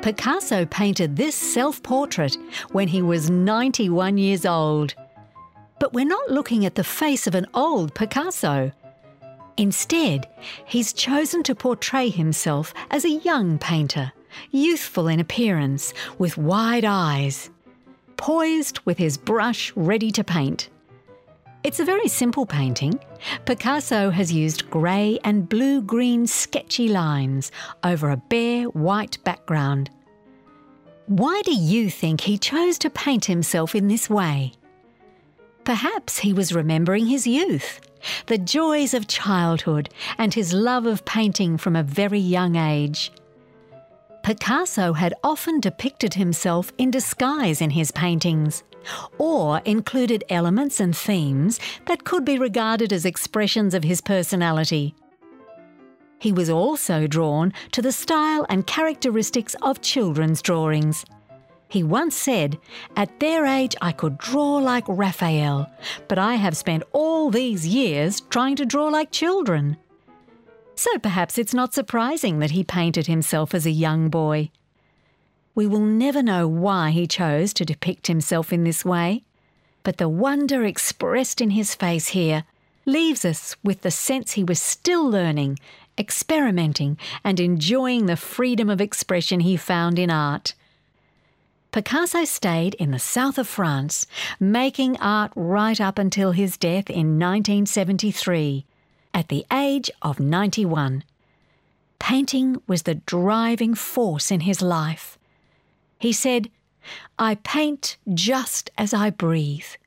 Picasso painted this self-portrait when he was 91 years old. But we're not looking at the face of an old Picasso. Instead, he's chosen to portray himself as a young painter, youthful in appearance, with wide eyes, poised with his brush ready to paint. It's a very simple painting. Picasso has used grey and blue-green sketchy lines over a bare white background. Why do you think he chose to paint himself in this way? Perhaps he was remembering his youth, the joys of childhood, and his love of painting from a very young age. Picasso had often depicted himself in disguise in his paintings, or included elements and themes that could be regarded as expressions of his personality. He was also drawn to the style and characteristics of children's drawings. He once said, "At their age I could draw like Raphael, but I have spent all these years trying to draw like children." So perhaps it's not surprising that he painted himself as a young boy. We will never know why he chose to depict himself in this way, but the wonder expressed in his face here leaves us with the sense he was still learning, experimenting, and enjoying the freedom of expression he found in art. Picasso stayed in the south of France, making art right up until his death in 1973, at the age of 91. Painting was the driving force in his life. He said, "I paint just as I breathe.